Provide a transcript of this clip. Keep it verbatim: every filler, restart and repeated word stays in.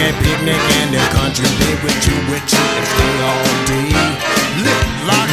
that picnic and the country live with you, with you and stay all day. Lip lock